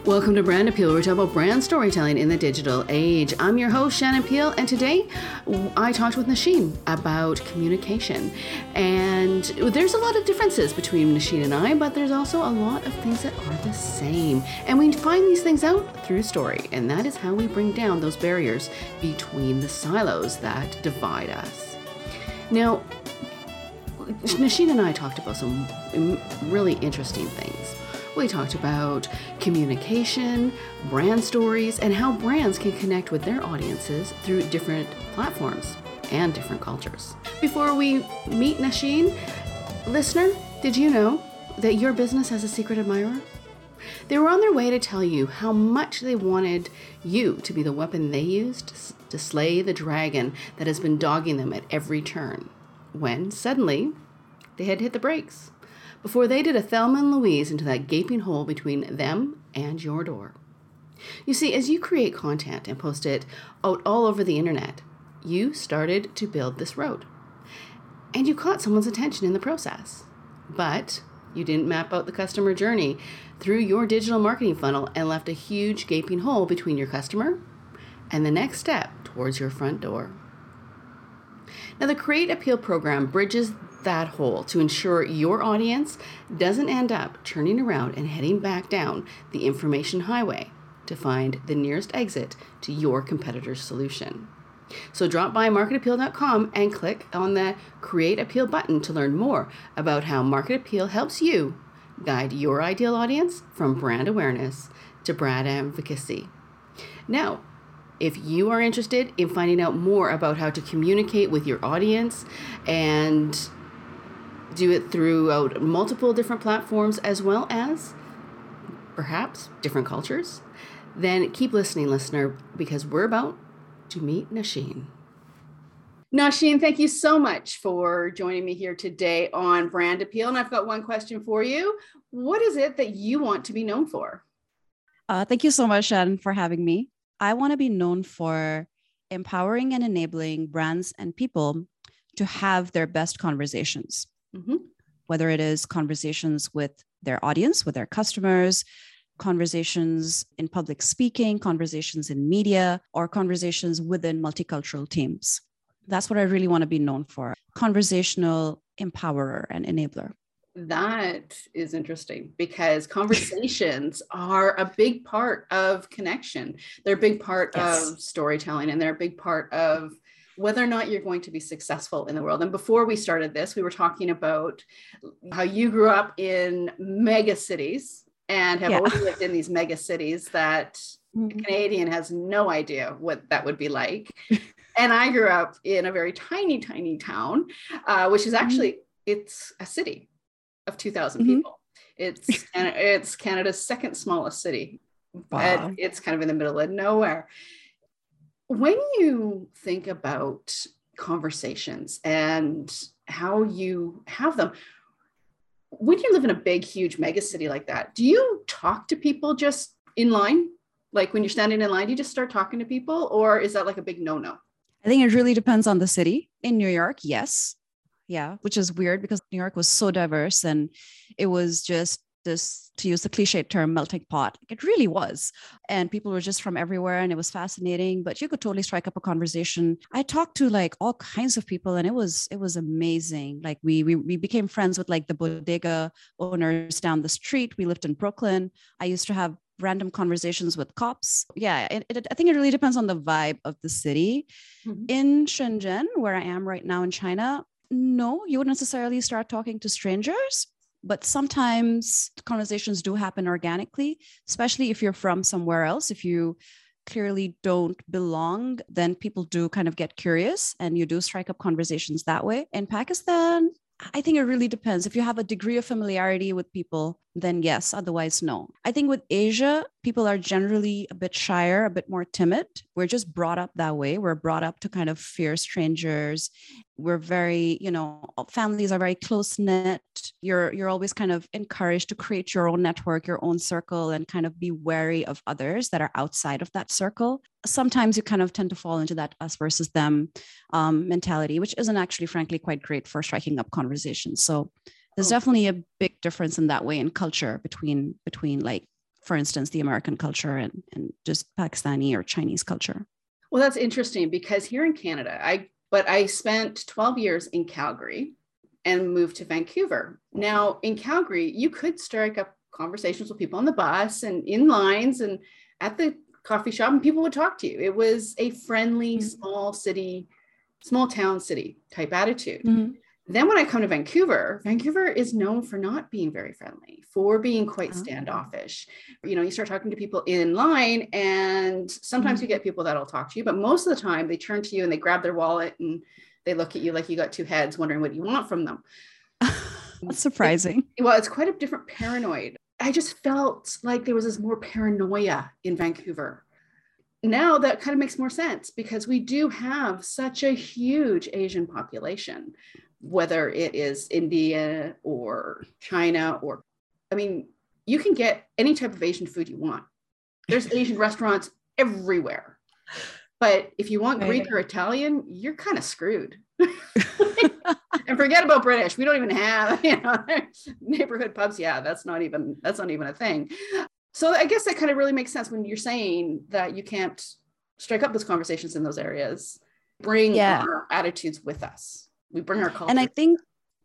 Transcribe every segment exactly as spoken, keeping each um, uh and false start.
Welcome to Brand Appeal, where we talk about brand storytelling in the digital age. I'm your host, Shannon Peel, and today I talked with Nosheen about communication. And there's a lot of differences between Nosheen and I, but there's also a lot of things that are the same. And we find these things out through story, and that is how we bring down those barriers between the silos that divide us. Now, Nosheen and I talked about some really interesting things. We talked about communication, brand stories, and how brands can connect with their audiences through different platforms and different cultures. Before we meet Nosheen, listener, did you know that your business has a secret admirer? They were on their way to tell you how much they wanted you to be the weapon they used to slay the dragon that has been dogging them at every turn, when suddenly they had hit the brakes before they did a Thelma and Louise into that gaping hole between them and your door. You see, as you create content and post it out all over the internet, you started to build this road. And you caught someone's attention in the process. But you didn't map out the customer journey through your digital marketing funnel and left a huge gaping hole between your customer and the next step towards your front door. Now, the Create Appeal program bridges that hole to ensure your audience doesn't end up turning around and heading back down the information highway to find the nearest exit to your competitor's solution. So drop by market appeal dot com and click on the Create Appeal button to learn more about how Market Appeal helps you guide your ideal audience from brand awareness to brand advocacy. Now, if you are interested in finding out more about how to communicate with your audience and do it throughout multiple different platforms as well as perhaps different cultures, then keep listening, listener, because we're about to meet Nosheen. Nosheen, thank you so much for joining me here today on Brand Appeal. And I've got one question for you. What is it that you want to be known for? Uh, thank you so much, Shannon, for having me. I want to be known for empowering and enabling brands and people to have their best conversations. Mm-hmm. Whether it is conversations with their audience, with their customers, conversations in public speaking, conversations in media, or conversations within multicultural teams. That's what I really want to be known for. Conversational empowerer and enabler. That is interesting because conversations are a big part of connection. They're a big part yes. of storytelling, and they're a big part of whether or not you're going to be successful in the world. And before we started this, we were talking about how you grew up in mega cities and have yeah. always lived in these mega cities that mm-hmm. a Canadian has no idea what that would be like. And I grew up in a very tiny, tiny town, uh, which is actually, mm-hmm. it's a city of two thousand mm-hmm. people. It's, it's Canada's second smallest city. Wow. It's kind of in the middle of nowhere. When you think about conversations and how you have them, when you live in a big, huge mega city like that, do you talk to people just in line? Like when you're standing in line, do you just start talking to people, or is that like a big no-no? I think it really depends on the city. In New York, yes. Yeah, which is weird because New York was so diverse and it was just this, to use the cliche term, melting pot. It really was. And people were just from everywhere and it was fascinating, but you could totally strike up a conversation. I talked to like all kinds of people and it was, it was amazing. Like we, we, we became friends with like the bodega owners down the street. We lived in Brooklyn. I used to have random conversations with cops. Yeah, it, it, I think it really depends on the vibe of the city. Mm-hmm. In Shenzhen, where I am right now in China, no, you wouldn't necessarily start talking to strangers. But sometimes conversations do happen organically, especially if you're from somewhere else. If you clearly don't belong, then people do kind of get curious and you do strike up conversations that way. In Pakistan, I think it really depends. If you have a degree of familiarity with people, then yes, otherwise no. I think with Asia, people are generally a bit shyer, a bit more timid. We're just brought up that way. We're brought up to kind of fear strangers. We're very, you know, families are very close-knit. You're you're always kind of encouraged to create your own network, your own circle, and kind of be wary of others that are outside of that circle. Sometimes you kind of tend to fall into that us versus them um, mentality, which isn't actually, frankly, quite great for striking up conversations. So there's oh. definitely a big difference in that way in culture between between like for instance, the American culture and, and just Pakistani or Chinese culture. Well, that's interesting because here in Canada, I but I spent twelve years in Calgary and moved to Vancouver. Now, in Calgary, you could strike up conversations with people on the bus and in lines and at the coffee shop, and people would talk to you. It was a friendly, mm-hmm. small city, small town city type attitude. Mm-hmm. Then when I come to Vancouver, Vancouver is known for not being very friendly, for being quite standoffish. You know, you start talking to people in line and sometimes mm-hmm. you get people that'll talk to you, but most of the time they turn to you and they grab their wallet and they look at you like you got two heads wondering what you want from them. That's surprising. It, well, it's quite a different paranoid. I just felt like there was this more paranoia in Vancouver. Now that kind of makes more sense because we do have such a huge Asian population, whether it is India or China, or, I mean, you can get any type of Asian food you want. There's Asian restaurants everywhere. But if you want Greek or Italian, you're kind of screwed. And forget about British. We don't even have, you know, neighborhood pubs. Yeah, that's not even, that's not even a thing. So I guess that kind of really makes sense when you're saying that you can't strike up those conversations in those areas, bring yeah. our attitudes with us. We bring our culture. And I think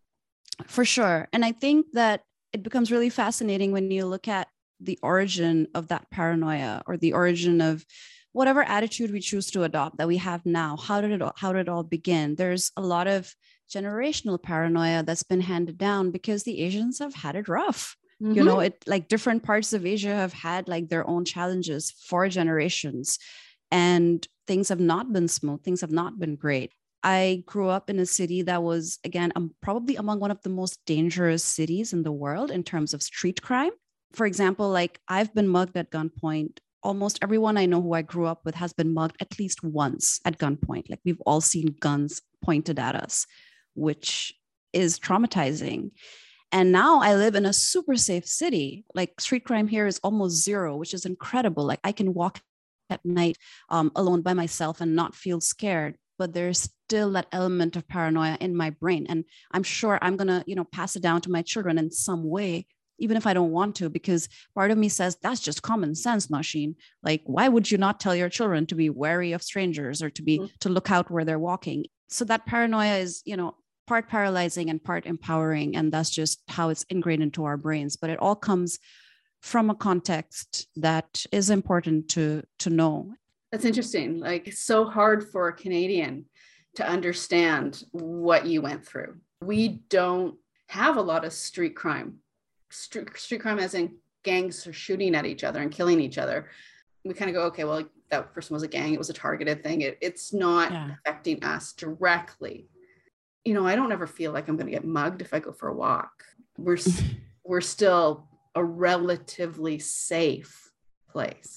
for sure. And I think that it becomes really fascinating when you look at the origin of that paranoia or the origin of whatever attitude we choose to adopt that we have now. How did it all, how did it all begin? There's a lot of generational paranoia that's been handed down because the Asians have had it rough. Mm-hmm. You know, it like different parts of Asia have had like their own challenges for generations and things have not been smooth. Things have not been great. I grew up in a city that was, again, um, probably among one of the most dangerous cities in the world in terms of street crime. For example, like I've been mugged at gunpoint. Almost everyone I know who I grew up with has been mugged at least once at gunpoint. Like we've all seen guns pointed at us, which is traumatizing. And now I live in a super safe city. Like street crime here is almost zero, which is incredible. Like I can walk at night um, alone by myself and not feel scared. But there's still that element of paranoia in my brain. And I'm sure I'm going to, you know, pass it down to my children in some way, even if I don't want to, because part of me says that's just common sense, Nosheen. Like, why would you not tell your children to be wary of strangers or to be, mm-hmm. to look out where they're walking? So that paranoia is, you know, part paralyzing and part empowering. And that's just how it's ingrained into our brains. But it all comes from a context that is important to, to know. That's interesting. Like it's so hard for a Canadian to understand what you went through. We don't have a lot of street crime. Street, street crime as in gangs are shooting at each other and killing each other. We kind of go, okay, well, that person was a gang. It was a targeted thing. It, it's not yeah. affecting us directly. You know, I don't ever feel like I'm going to get mugged if I go for a walk. We're, we're still a relatively safe place.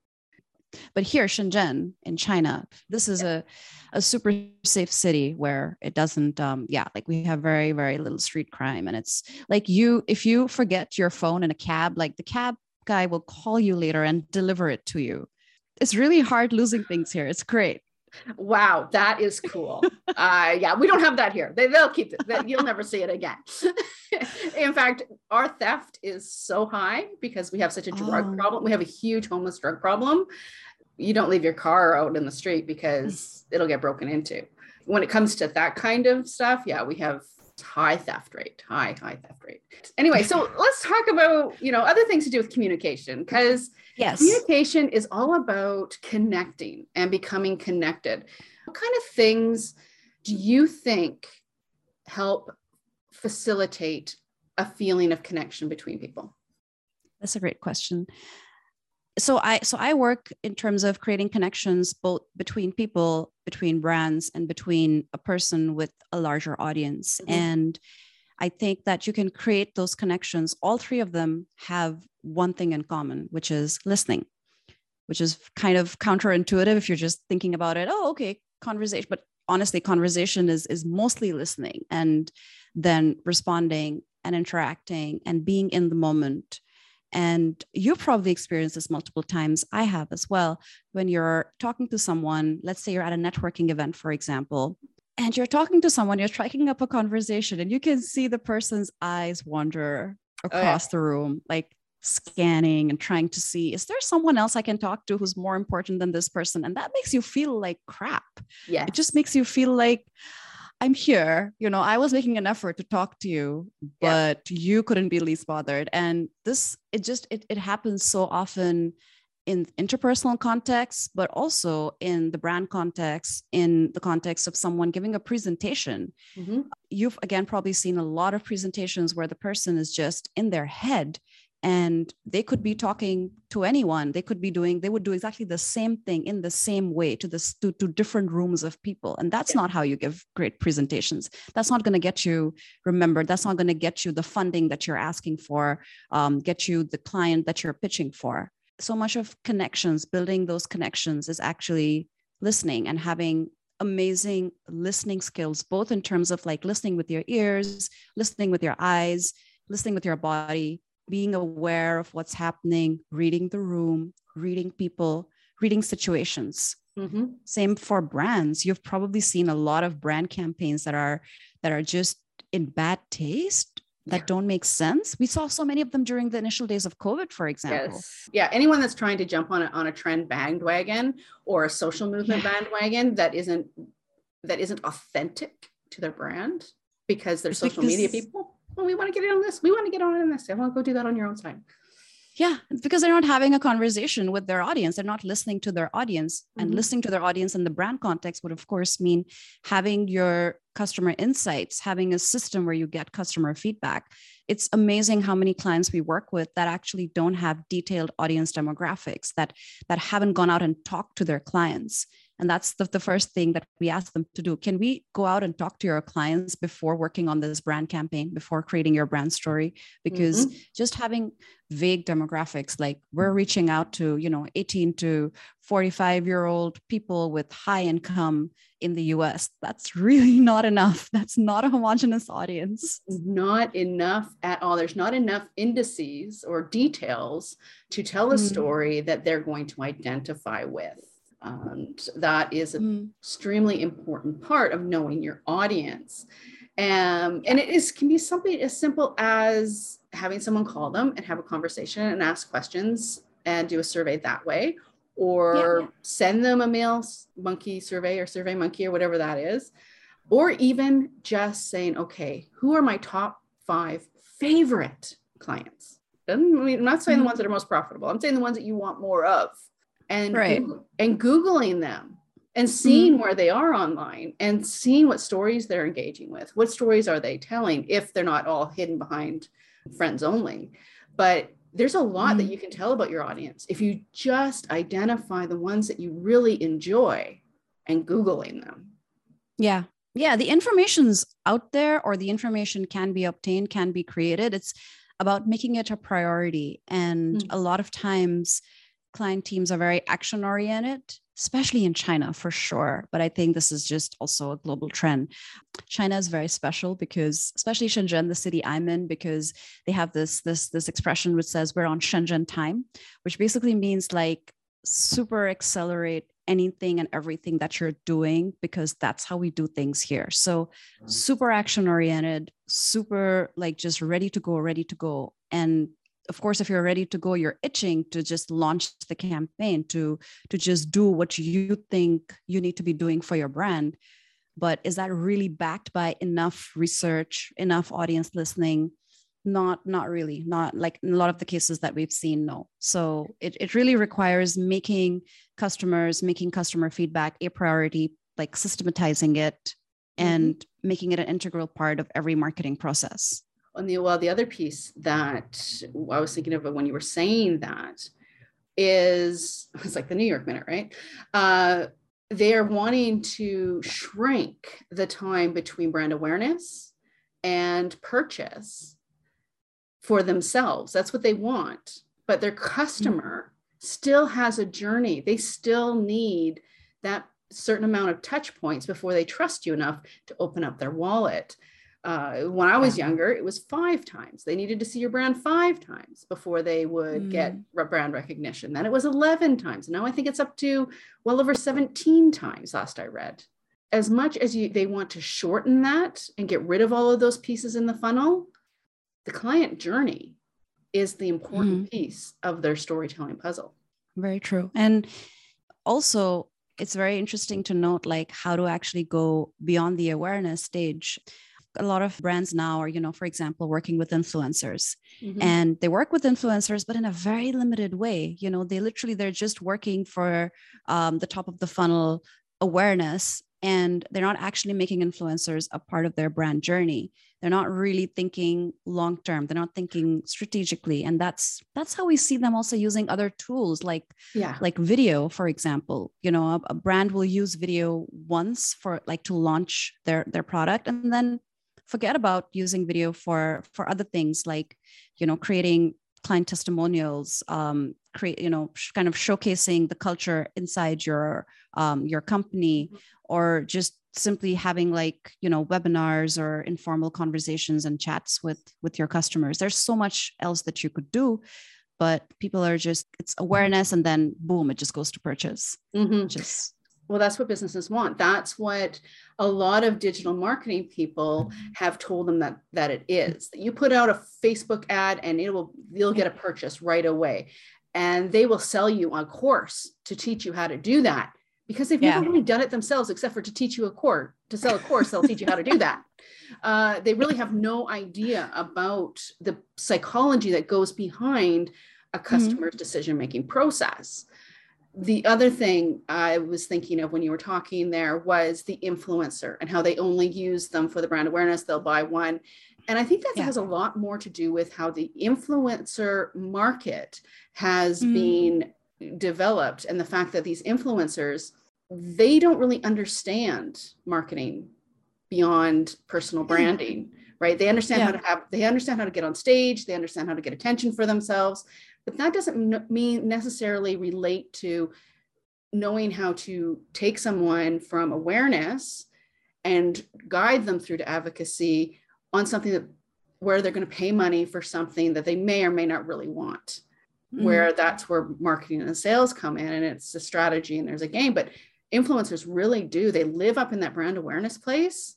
But here, Shenzhen in China, this is a, a super safe city where it doesn't, um, yeah, like we have very, very little street crime. And it's like you, if you forget your phone in a cab, like the cab guy will call you later and deliver it to you. It's really hard losing things here. It's great. Wow, that is cool. uh, yeah, we don't have that here. They, they'll keep it. You'll never see it again. In fact, our theft is so high because we have such a drug oh. problem. We have a huge homeless drug problem. You don't leave your car out in the street because it'll get broken into. When it comes to that kind of stuff, yeah, we have high theft rate, high, high theft rate. Anyway, so let's talk about, you know, other things to do with communication, because yes. communication is all about connecting and becoming connected. What kind of things do you think help facilitate a feeling of connection between people? That's a great question. So I so I work in terms of creating connections both between people, between brands, and between a person with a larger audience. Mm-hmm. And I think that you can create those connections. All three of them have one thing in common, which is listening, which is kind of counterintuitive if you're just thinking about it. Oh, okay, conversation. But honestly, conversation is is mostly listening and then responding and interacting and being in the moment. And you've probably experienced this multiple times. I have as well. When you're talking to someone, let's say you're at a networking event, for example, and you're talking to someone, you're striking up a conversation and you can see the person's eyes wander across oh, yeah. the room. Like scanning and trying to see, is there someone else I can talk to who's more important than this person? And that makes you feel like crap. Yes. It just makes you feel like, I'm here, you know, I was making an effort to talk to you, but yeah. you couldn't be least bothered. And this, it just, it, it happens so often in interpersonal contexts, but also in the brand context, in the context of someone giving a presentation. Mm-hmm. You've, again, probably seen a lot of presentations where the person is just in their head and they could be talking to anyone. They could be doing, they would do exactly the same thing in the same way to this, to, to different rooms of people. And that's yeah. not how you give great presentations. That's not going to get you remembered. That's not going to get you the funding that you're asking for, um, get you the client that you're pitching for. So much of connections, building those connections is actually listening and having amazing listening skills, both in terms of like listening with your ears, listening with your eyes, listening with your body, being aware of what's happening, reading the room, reading people, reading situations. Mm-hmm. Same for brands. You've probably seen a lot of brand campaigns that are that are just in bad taste, that yeah. don't make sense. We saw so many of them during the initial days of COVID, for example. Yes. Yeah. Anyone that's trying to jump on a, on a trend bandwagon or a social movement yeah. bandwagon that isn't that isn't authentic to their brand because they're it's social because- media people. Well, we want to get in on this. We want to get on in this. I want to go do that on your own time. Yeah, it's because they're not having a conversation with their audience. They're not listening to their audience. Mm-hmm. And listening to their audience in the brand context would, of course, mean having your customer insights, having a system where you get customer feedback. It's amazing how many clients we work with that actually don't have detailed audience demographics, that, that haven't gone out and talked to their clients. And that's the, the first thing that we ask them to do. Can we go out and talk to your clients before working on this brand campaign, before creating your brand story? Because mm-hmm. just having vague demographics, like we're reaching out to, you know, eighteen to forty-five year old people with high income in the U S, that's really not enough. That's not a homogenous audience. Not enough at all. There's not enough indices or details to tell a mm-hmm. story that they're going to identify with. And that is an mm. extremely important part of knowing your audience. Um, and it is can be something as simple as having someone call them and have a conversation and ask questions and do a survey that way, or yeah, yeah. send them a mail monkey survey or survey monkey or whatever that is, or even just saying, okay, who are my top five favorite clients? Doesn't I mean, I'm not saying mm. the ones that are most profitable. I'm saying the ones that you want more of. And, right. Google, and Googling them and seeing mm-hmm. where they are online and seeing what stories they're engaging with. What stories are they telling if they're not all hidden behind friends only? But there's a lot mm-hmm. that you can tell about your audience if you just identify the ones that you really enjoy and Googling them. Yeah. Yeah. The information's out there, or the information can be obtained, can be created. It's about making it a priority. And mm-hmm. a lot of times, client teams are very action oriented, especially in China for sure. But I think this is just also a global trend. China is very special because, especially Shenzhen, the city I'm in, because they have this, this, this expression which says we're on Shenzhen time, which basically means like super accelerate anything and everything that you're doing, because that's how we do things here. So super action oriented, super like just ready to go, ready to go. And of course, if you're ready to go, you're itching to just launch the campaign, to, to just do what you think you need to be doing for your brand. But is that really backed by enough research, enough audience listening? Not, not really. Not like in a lot of the cases that we've seen, no. So it, it really requires making customers, making customer feedback a priority, like systematizing it mm-hmm. and making it an integral part of every marketing process. And the, well, the other piece that I was thinking of when you were saying that is, it's like the New York Minute, right? Uh, they're wanting to shrink the time between brand awareness and purchase for themselves. That's what they want. But their customer mm-hmm. still has a journey. They still need that certain amount of touch points before they trust you enough to open up their wallet. Uh, when I was younger, it was five times. They needed to see your brand five times before they would mm. get brand recognition. Then it was eleven times. Now I think it's up to well over seventeen times last I read. As much as you, they want to shorten that and get rid of all of those pieces in the funnel, the client journey is the important Mhm. piece of their storytelling puzzle. Very true. And also, it's very interesting to note like how to actually go beyond the awareness stage. A lot of brands now are, you know, for example, working with influencers, Mm-hmm. and they work with influencers, but in a very limited way. You know, they literally, they're just working for um, the top of the funnel awareness, and they're not actually making influencers a part of their brand journey. They're not really thinking long term. They're not thinking strategically, and that's that's how we see them also using other tools like Yeah. like video, for example. You know, a, a brand will use video once for like to launch their their product, and then forget about using video for for other things like, you know, creating client testimonials, um, create, you know, sh- kind of showcasing the culture inside your um, your company, or just simply having like, you know, webinars or informal conversations and chats with with your customers. There's so much else that you could do, but people are just, it's awareness, and then boom, it just goes to purchase. Mm-hmm. Just Well, that's what businesses want. That's what a lot of digital marketing people have told them that that it is. You put out a Facebook ad and it will, you'll get a purchase right away. And they will sell you a course to teach you how to do that, because they've Yeah. never really done it themselves, except for to teach you a course, to sell a course, they'll teach you how to do that. Uh, they really have no idea about the psychology that goes behind a customer's decision-making process. The other thing I was thinking of when you were talking there was the influencer and how they only use them for the brand awareness. They'll buy one. And I think that Yeah. has a lot more to do with how the influencer market has Mhm. been developed, and the fact that these influencers, they don't really understand marketing beyond personal branding, right? They understand Yeah. how to have, they understand how to get on stage, they understand how to get attention for themselves, but that doesn't mean necessarily relate to knowing how to take someone from awareness and guide them through to advocacy on something that, where they're going to pay money for something that they may or may not really want. Mm-hmm. Where that's where marketing and sales come in, and it's a strategy and there's a game. But influencers really do, they live up in that brand awareness place,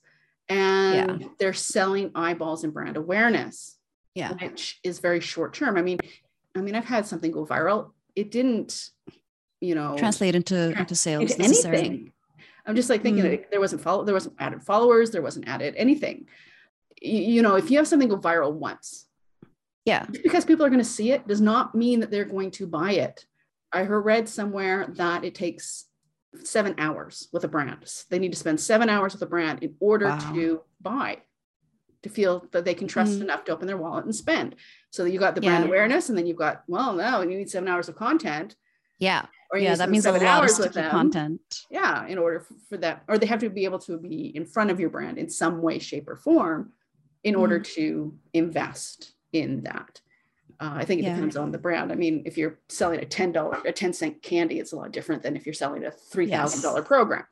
and yeah. they're selling eyeballs and brand awareness, yeah. which is very short term. I mean, I mean, I've had something go viral. It didn't, you know, translate into into sales into anything. I'm just like thinking mm. there wasn't follow, there wasn't added followers, there wasn't added anything. You, you know, if you have something go viral once, yeah, just because people are going to see it does not mean that they're going to buy it. I heard read somewhere that it takes seven hours with a brand. They need to spend seven hours with a brand in order wow. to buy, to feel that they can trust mm. enough to open their wallet and spend. So you got the brand yeah. awareness, and then you've got, well, now you need seven hours of content. Yeah. Or you yeah, that means a lot of sticky content. Yeah, in order for that, or they have to be able to be in front of your brand in some way, shape, or form in order mm. to invest in that. Uh, I think it yeah. depends on the brand. I mean, if you're selling a ten dollars, a ten cent candy, it's a lot different than if you're selling a three thousand dollars yes. program.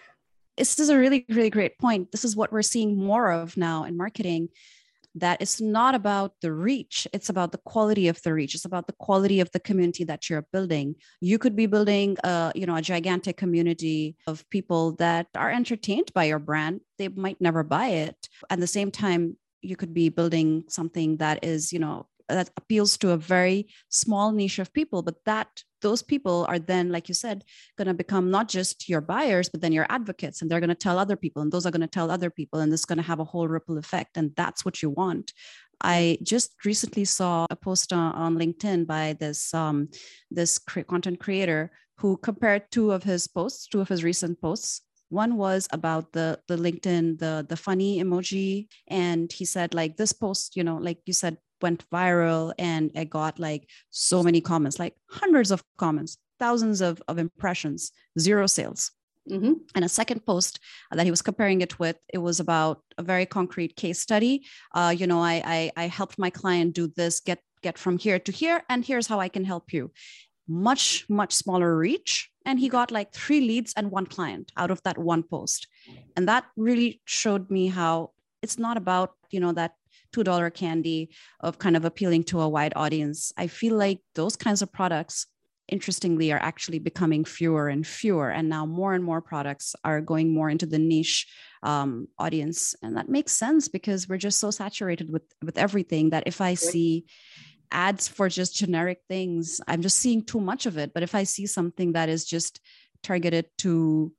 This is a really, really great point. This is what we're seeing more of now in marketing, that it's not about the reach. It's about the quality of the reach. It's about the quality of the community that you're building. You could be building a, you know, a gigantic community of people that are entertained by your brand. They might never buy it. At the same time, you could be building something that is, you know, that appeals to a very small niche of people, but that those people are then, like you said, going to become not just your buyers, but then your advocates, and they're going to tell other people, and those are going to tell other people, and this is going to have a whole ripple effect. And that's what you want. I just recently saw a post on, on LinkedIn by this, um, this cre- content creator who compared two of his posts, two of his recent posts. One was about the, the LinkedIn, the, the funny emoji. And he said, like, this post, you know, like you said, went viral, and it got like so many comments, like hundreds of comments, thousands of, of impressions, zero sales. Mm-hmm. And a second post that he was comparing it with, it was about a very concrete case study. Uh, you know, I, I I helped my client do this, get get from here to here, and here's how I can help you. Much, much smaller reach. And he got like three leads and one client out of that one post. And that really showed me how it's not about, you know, that two dollar candy of kind of appealing to a wide audience. I feel like those kinds of products, interestingly, are actually becoming fewer and fewer. And now more and more products are going more into the niche um, audience. And that makes sense, because we're just so saturated with, with everything that if I see ads for just generic things. I'm just seeing too much of it. But if I see something that is just targeted to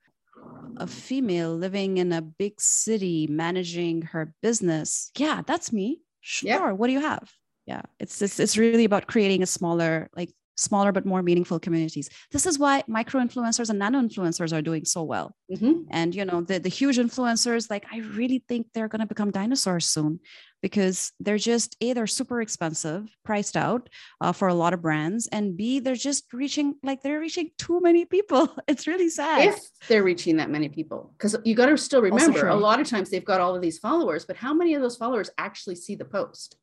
a female living in a big city, managing her business, yeah, that's me. Sure. Yep. What do you have? Yeah, it's, it's it's really about creating a smaller, like smaller but more meaningful communities. This is why micro influencers and nano influencers are doing so well. Mm-hmm. And you know, the the huge influencers, like I really think they're going to become dinosaurs soon, because they're just A, they're super expensive, priced out uh, for a lot of brands, and B, they're just reaching like they're reaching too many people. It's really sad if they're reaching that many people, because you got to still remember a lot of times they've got all of these followers, but how many of those followers actually see the post?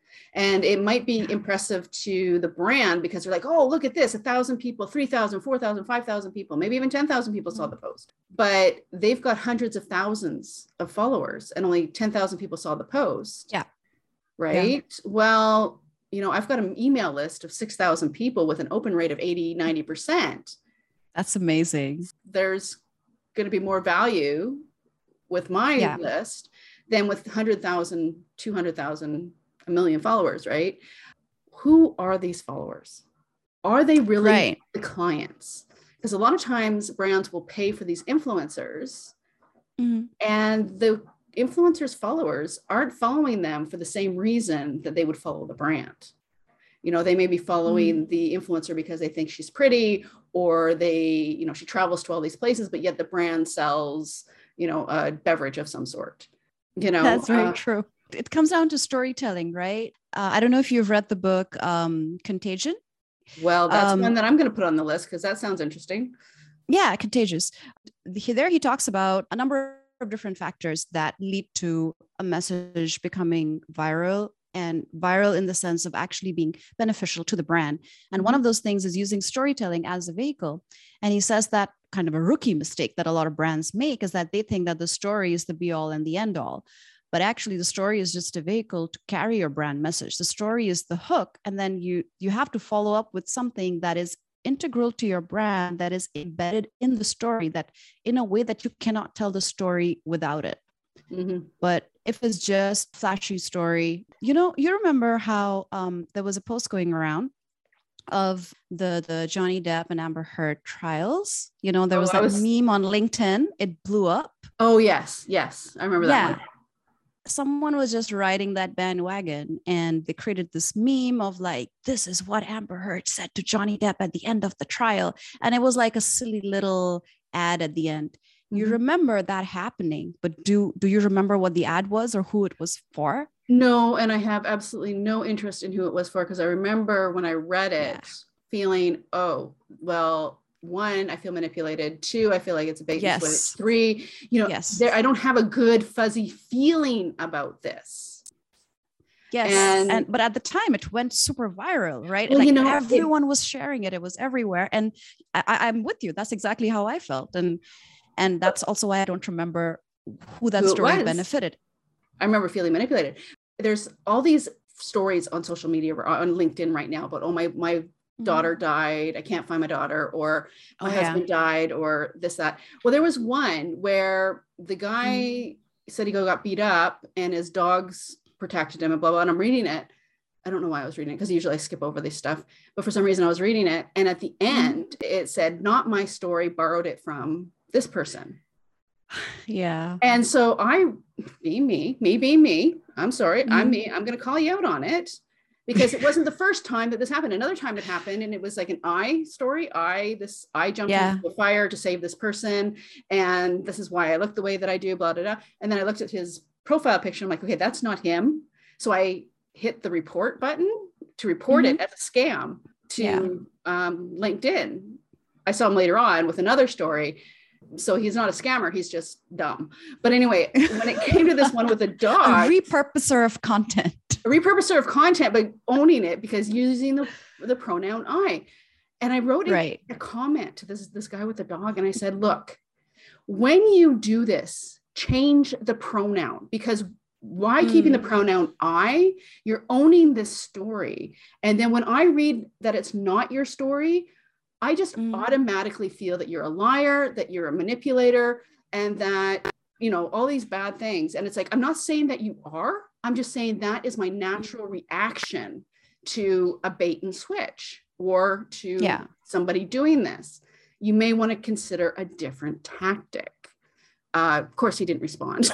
And it might be impressive to the brand because they're like, oh, look at this, a thousand people, three thousand, four thousand, five thousand people, maybe even ten thousand people saw the post, but they've got hundreds of thousands of followers and only ten thousand people saw the post. Yeah. Right. Yeah. Well, you know, I've got an email list of six thousand people with an open rate of eighty, ninety percent. That's amazing. There's going to be more value with my yeah. list than with one hundred thousand, two hundred thousand, a million followers, right? Who are these followers? Are they really right. the clients? Because a lot of times brands will pay for these influencers, mm-hmm. and the influencers' followers aren't following them for the same reason that they would follow the brand. You know, they may be following mm-hmm. the influencer because they think she's pretty, or they, you know, she travels to all these places, but yet the brand sells, you know, a beverage of some sort. You know, that's very uh, true. It comes down to storytelling, right? Uh, I don't know if you've read the book um, Contagion. Well, that's um, one that I'm going to put on the list because that sounds interesting. Yeah, Contagious. There he talks about a number of different factors that lead to a message becoming viral, and viral in the sense of actually being beneficial to the brand. And mm-hmm. one of those things is using storytelling as a vehicle. And he says that kind of a rookie mistake that a lot of brands make is that they think that the story is the be all and the end all. But actually, the story is just a vehicle to carry your brand message. The story is the hook. And then you, you have to follow up with something that is integral to your brand, that is embedded in the story, that in a way that you cannot tell the story without it. Mm-hmm. But if it's just flashy story, you know, you remember how um, there was a post going around of the, the Johnny Depp and Amber Heard trials. You know, there was oh, that was... meme on LinkedIn. It blew up. Oh, yes. Yes. I remember that yeah. one. Someone was just riding that bandwagon, and they created this meme of like, this is what Amber Heard said to Johnny Depp at the end of the trial. And it was like a silly little ad at the end. Mm-hmm. You remember that happening, but do, do you remember what the ad was or who it was for? No. And I have absolutely no interest in who it was for, because I remember when I read it yeah. feeling, oh, well, one, I feel manipulated. Two, I feel like it's a bait and switch. Three, you know, yes. there, I don't have a good fuzzy feeling about this. Yes, and, and but at the time it went super viral, right? Well, like you know, everyone it, was sharing it. It was everywhere, and I, I'm with you. That's exactly how I felt, and and that's also why I don't remember who that who story benefited. I remember feeling manipulated. There's all these stories on social media, on LinkedIn right now about, oh, my my. daughter died, I can't find my daughter, or my oh, husband yeah. died, or this, that. Well, there was one where the guy mm. said he got beat up and his dogs protected him and blah, blah. And I'm reading it. I don't know why I was reading it, because usually I skip over this stuff. But for some reason I was reading it. And at the end, mm. it said, not my story, borrowed it from this person. Yeah. And so I, being me, me being me, I'm sorry, mm. I'm me, I'm going to call you out on it. Because it wasn't the first time that this happened. Another time it happened, and it was like an I story. I, this, I jumped yeah. into the fire to save this person. And this is why I look the way that I do, blah, blah, blah. And then I looked at his profile picture. I'm like, okay, that's not him. So I hit the report button to report mm-hmm. it as a scam to yeah. um, LinkedIn. I saw him later on with another story. So he's not a scammer. He's just dumb. But anyway, when it came to this one with a dog, a repurposer of content, a repurposer of content, but owning it because using the, the pronoun I. And I wrote right. a comment to this, this guy with the dog. And I said, look, when you do this, change the pronoun, because why mm. keeping the pronoun I? You're owning this story. And then when I read that it's not your story, I just mm. automatically feel that you're a liar, that you're a manipulator, and that, you know, all these bad things. And it's like, I'm not saying that you are, I'm just saying that is my natural reaction to a bait and switch or to Yeah. somebody doing this, you may want to consider a different tactic. Uh, of course, he didn't respond.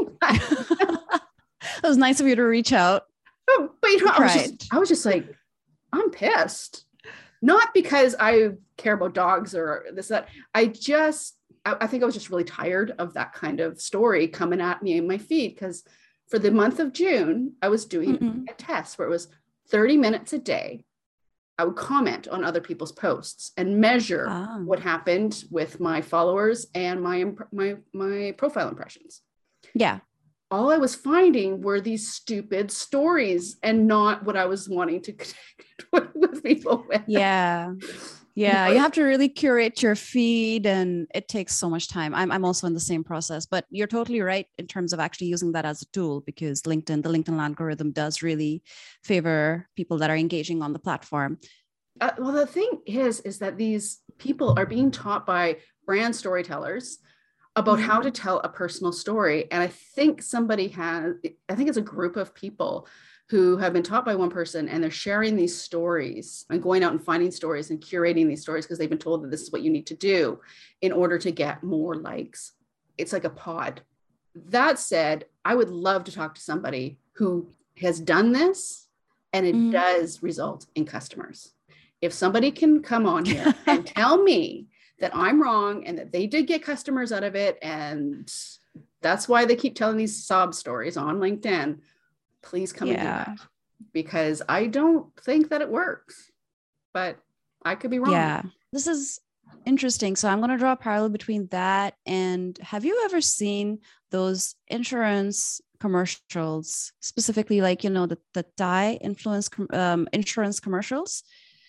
It was nice of you to reach out. But, but you know, I was, Tried. just, I was just like, I'm pissed. Not because I care about dogs or this, that. I just, I, I think I was just really tired of that kind of story coming at me in my feed. Because for the month of June, I was doing mm-hmm. a test where it was thirty minutes a day. I would comment on other people's posts and measure oh. what happened with my followers and my, my, my profile impressions. Yeah. All I was finding were these stupid stories and not what I was wanting to connect with, with people with. Yeah. Yeah. You have to really curate your feed, and it takes so much time. I'm, I'm also in the same process, but you're totally right in terms of actually using that as a tool, because LinkedIn, the LinkedIn algorithm does really favor people that are engaging on the platform. Uh, well, the thing is, is that these people are being taught by brand storytellers about mm-hmm. how to tell a personal story. And I think somebody has, I think it's a group of people who have been taught by one person, and they're sharing these stories and going out and finding stories and curating these stories because they've been told that this is what you need to do in order to get more likes. It's like a pod. That said, I would love to talk to somebody who has done this and it mm-hmm. does result in customers. If somebody can come on here and tell me that I'm wrong and that they did get customers out of it, and that's why they keep telling these sob stories on LinkedIn, please come yeah. and do that, because I don't think that it works, but I could be wrong. Yeah, this is interesting. So I'm going to draw a parallel between that and, have you ever seen those insurance commercials, specifically like, you know, the, the Thai influence um, insurance commercials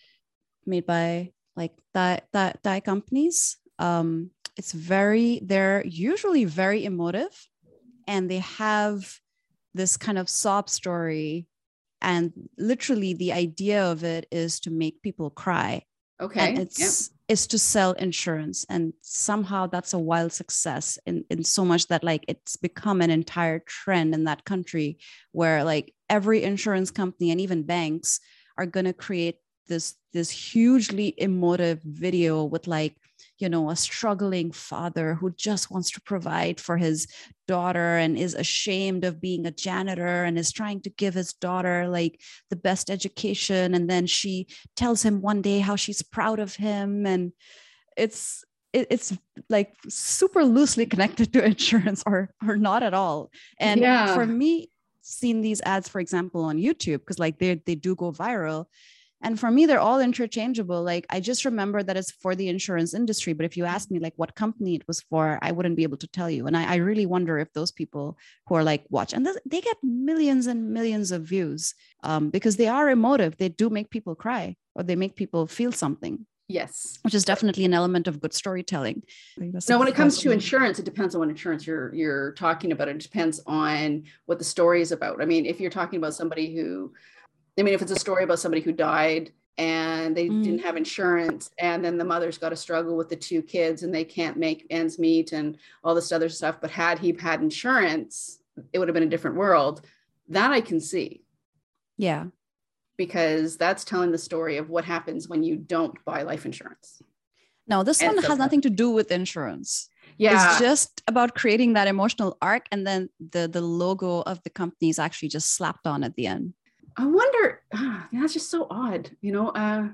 made by like Thai, Thai, Thai companies? Um, it's very, they're usually very emotive, and they have this kind of sob story, and literally the idea of it is to make people cry. Okay. And it's yep. is to sell insurance, and somehow that's a wild success in, in so much that like it's become an entire trend in that country, where like every insurance company and even banks are going to create this this hugely emotive video with like, you know, a struggling father who just wants to provide for his daughter and is ashamed of being a janitor and is trying to give his daughter like the best education, and then she tells him one day how she's proud of him, and it's it, it's like super loosely connected to insurance, or or not at all. And yeah. for me, seeing these ads, for example, on YouTube, because like they they do go viral. And for me, they're all interchangeable. Like, I just remember that it's for the insurance industry. But if you ask me like what company it was for, I wouldn't be able to tell you. And I, I really wonder if those people who are like, watch, and they get millions and millions of views um, because they are emotive. They do make people cry, or they make people feel something. Yes. Which is definitely an element of good storytelling. Now, when it comes to insurance, it depends on what insurance you're you're talking about. It depends on what the story is about. I mean, if you're talking about somebody who, I mean, if it's a story about somebody who died and they mm. didn't have insurance, and then the mother's got to struggle with the two kids and they can't make ends meet and all this other stuff, but had he had insurance, it would have been a different world. That I can see. Yeah. Because that's telling the story of what happens when you don't buy life insurance. No, this and one so has nothing to do with insurance. Yeah. It's just about creating that emotional arc, and then the, the logo of the company is actually just slapped on at the end. I wonder, ah, that's just so odd. You know, uh,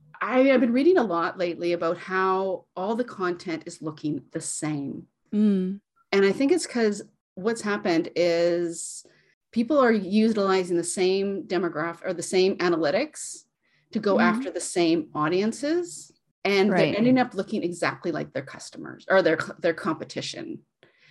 I have been reading a lot lately about how all the content is looking the same. Mm. And I think it's because what's happened is people are utilizing the same demographic or the same analytics to go mm. after the same audiences. And right. they're ending up looking exactly like their customers or their, their competition.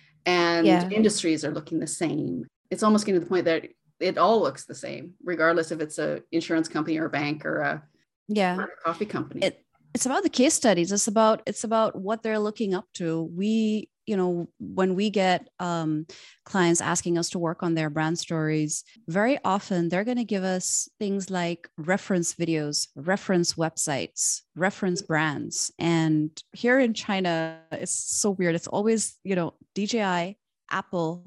And yeah. industries are looking the same. It's almost getting to the point that it all looks the same, regardless if it's a insurance company or a bank or a, yeah. or a coffee company. It, it's about the case studies. It's about, it's about what they're looking up to. We, you know, when we get um, clients asking us to work on their brand stories, very often they're going to give us things like reference videos, reference websites, reference brands. And here in China, it's so weird. It's always, you know, D J I, Apple,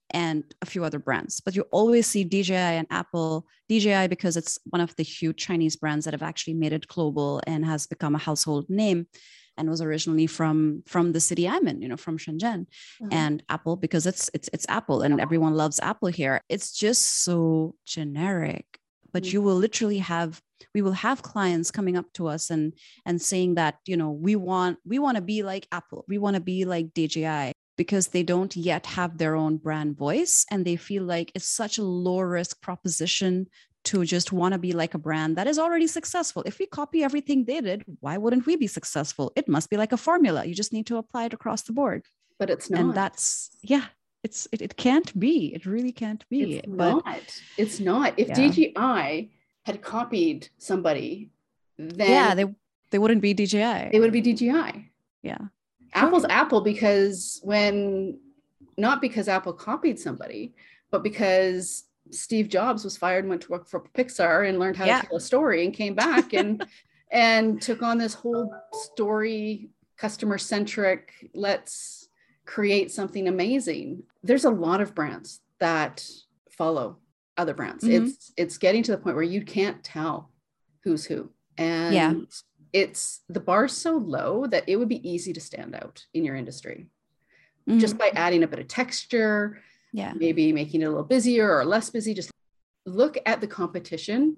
and a few other brands. But you always see D J I and Apple. D J I because it's one of the huge Chinese brands that have actually made it global and has become a household name, and was originally from from the city I'm in, you know, from Shenzhen. Mm-hmm. And Apple because it's it's it's Apple, and everyone loves Apple here. It's just so generic. But mm-hmm. you will literally have we will have clients coming up to us and and saying that, you know, we want we want to be like Apple, we want to be like D J I, because they don't yet have their own brand voice, and they feel like it's such a low risk proposition to just want to be like a brand that is already successful. If we copy everything they did, why wouldn't we be successful? It must be like a formula. You just need to apply it across the board. But it's not. And that's, yeah, it's it, it can't be. It really can't be. It's but, not. It's not. If yeah. D J I had copied somebody, then yeah, they they wouldn't be D J I. They would be D J I. Yeah. Apple's sure. Apple because when, not because Apple copied somebody, but because Steve Jobs was fired and went to work for Pixar and learned how yeah. to tell a story and came back and and took on this whole story, customer centric, let's create something amazing. There's a lot of brands that follow other brands. Mm-hmm. It's it's getting to the point where you can't tell who's who. And yeah. it's the bar's so low that it would be easy to stand out in your industry mm-hmm. just by adding a bit of texture, yeah, maybe making it a little busier or less busy. Just look at the competition,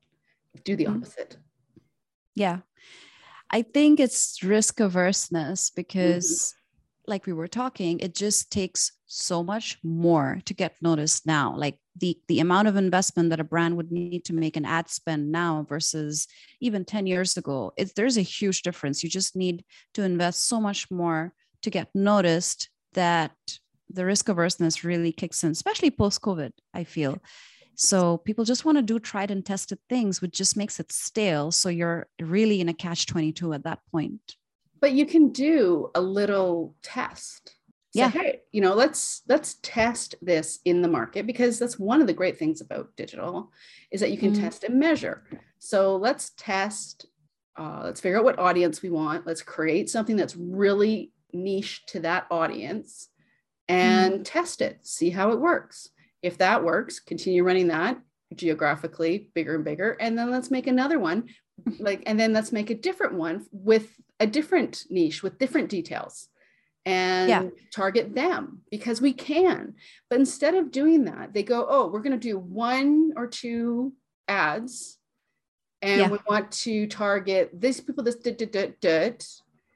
do the opposite. Yeah. I think it's risk averseness because mm-hmm. like we were talking, it just takes so much more to get noticed now. Like the, the amount of investment that a brand would need to make an ad spend now versus even ten years ago, it's, there's a huge difference. You just need to invest so much more to get noticed that the risk averseness really kicks in, especially post-COVID, I feel. So people just want to do tried and tested things, which just makes it stale. So you're really in a catch twenty-two at that point. But you can do a little test. Say, yeah. Hey, you know, let's let's test this in the market, because that's one of the great things about digital is that you can mm. test and measure. So let's test, uh, let's figure out what audience we want. Let's create something that's really niche to that audience and mm. test it, see how it works. If that works, continue running that geographically bigger and bigger. And then let's make another one like, and then let's make a different one with a different niche with different details and yeah. target them, because we can. But instead of doing that, they go, oh, we're going to do one or two ads and yeah. we want to target these people, this, dit, dit, dit, dit,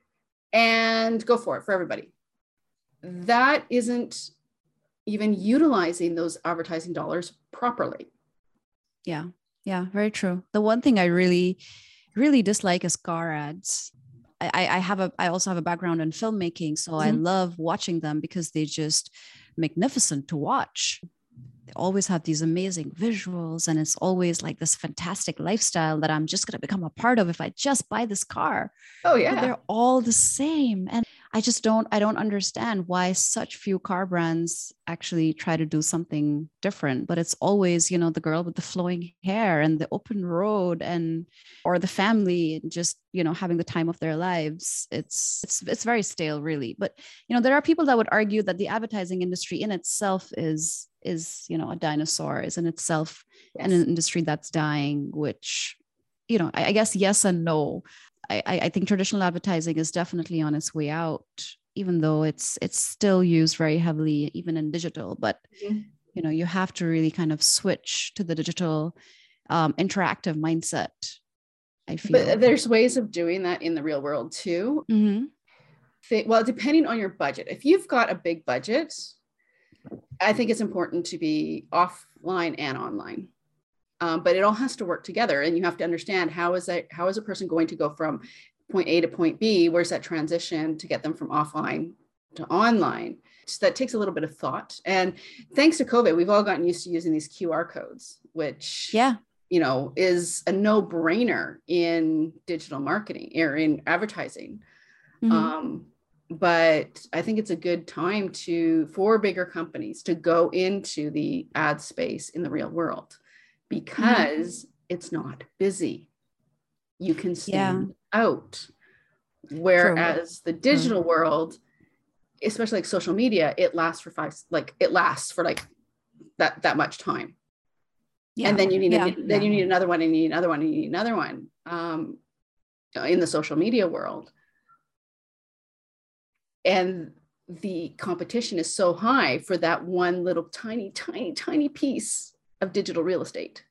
and go for it for everybody. That isn't even utilizing those advertising dollars properly. Yeah. Yeah, very true. The one thing I really, really dislike is car ads. I, I have a, I also have a background in filmmaking, so mm-hmm. I love watching them because they're just magnificent to watch. They always have these amazing visuals, and it's always like this fantastic lifestyle that I'm just going to become a part of if I just buy this car. Oh yeah, but they're all the same, and I just don't, I don't understand why such few car brands actually try to do something different. But it's always, you know, the girl with the flowing hair and the open road, and or the family just, you know, having the time of their lives. It's it's it's very stale, really. But you know, there are people that would argue that the advertising industry in itself is is you know a dinosaur, is in itself yes. an industry that's dying. Which, you know, I, I guess yes and no. I, I think traditional advertising is definitely on its way out, even though it's it's still used very heavily, even in digital. But mm-hmm. you know, you have to really kind of switch to the digital, um, interactive mindset. I feel. But there's ways of doing that in the real world too. Mm-hmm. Well, depending on your budget. If you've got a big budget, I think it's important to be offline and online. Um, but it all has to work together, and you have to understand how is that, how is a person going to go from point A to point B? Where's that transition to get them from offline to online? So that takes a little bit of thought. And thanks to COVID, we've all gotten used to using these Q R codes, which, yeah, you know, is a no-brainer in digital marketing or in advertising. Mm-hmm. Um, but I think it's a good time to, for bigger companies to go into the ad space in the real world, because mm-hmm. it's not busy. You can stand yeah. out. Whereas True. the digital mm-hmm. world, especially like social media, it lasts for five, like it lasts for like that, that much time. Yeah. And then you need, yeah. a, then yeah. you need another one and you need another one and you need another one um, in the social media world. And the competition is so high for that one little tiny, tiny, tiny piece of digital real estate.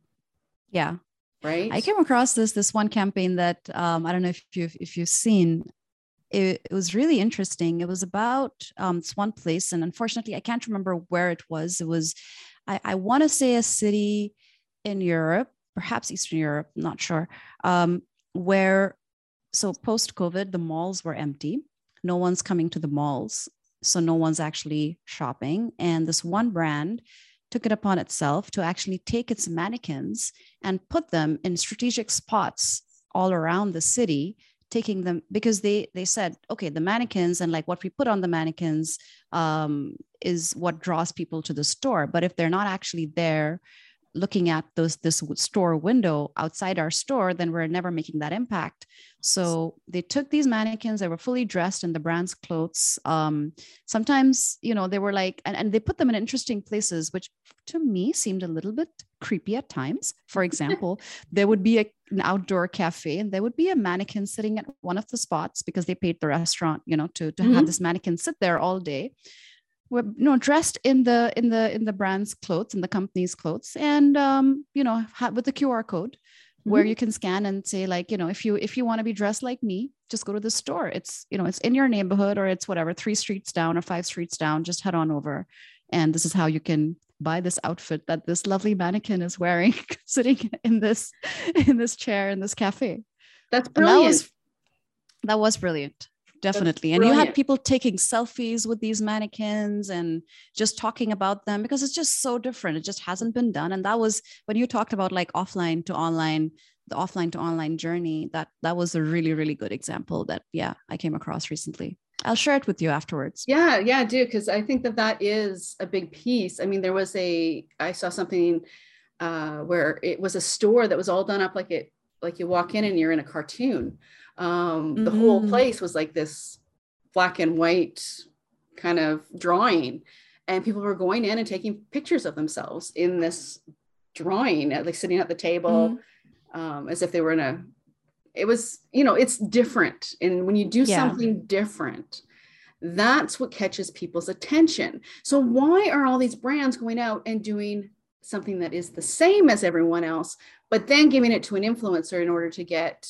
Yeah. Right. I came across this, this one campaign that um, I don't know if you've, if you've seen. It, it was really interesting. It was about um, this one place. And unfortunately, I can't remember where it was. It was, I, I want to say a city in Europe, perhaps Eastern Europe, I'm not sure, um, where, so post-COVID, the malls were empty. No one's coming to the malls. So no one's actually shopping. And this one brand took it upon itself to actually take its mannequins and put them in strategic spots all around the city, taking them because they they said, okay, the mannequins and like what we put on the mannequins um, is what draws people to the store. But if they're not actually there looking at those this store window outside our store, then we're never making that impact. So they took these mannequins that were fully dressed in the brand's clothes. Um, sometimes, you know, they were like, and, and they put them in interesting places, which to me seemed a little bit creepy at times. For example, there would be a, an outdoor cafe and there would be a mannequin sitting at one of the spots because they paid the restaurant, you know, to, to mm-hmm. have this mannequin sit there all day. Were, you know, dressed in the in the in the brand's clothes, in the company's clothes, and um, you know, ha- with the Q R code mm-hmm. where you can scan and say, like, you know, if you if you want to be dressed like me, just go to the store. It's, you know, it's in your neighborhood or it's whatever, three streets down or five streets down. Just head on over, and this is how you can buy this outfit that this lovely mannequin is wearing, sitting in this in this chair in this cafe. That's brilliant. That was, that was brilliant. Definitely. And you had people taking selfies with these mannequins and just talking about them because it's just so different. It just hasn't been done. And that was when you talked about like offline to online, the offline to online journey, that that was a really, really good example that, yeah, I came across recently. I'll share it with you afterwards. Yeah, yeah, I do. Because I think that that is a big piece. I mean, there was a, I saw something uh, where it was a store that was all done up like it, like you walk in and you're in a cartoon. Um, the mm-hmm. whole place was like this black and white kind of drawing, and people were going in and taking pictures of themselves in this drawing, like sitting at the table, mm-hmm. um, as if they were in a, it was, you know, it's different. And when you do yeah. something different, that's what catches people's attention. So why are all these brands going out and doing something that is the same as everyone else, but then giving it to an influencer in order to get,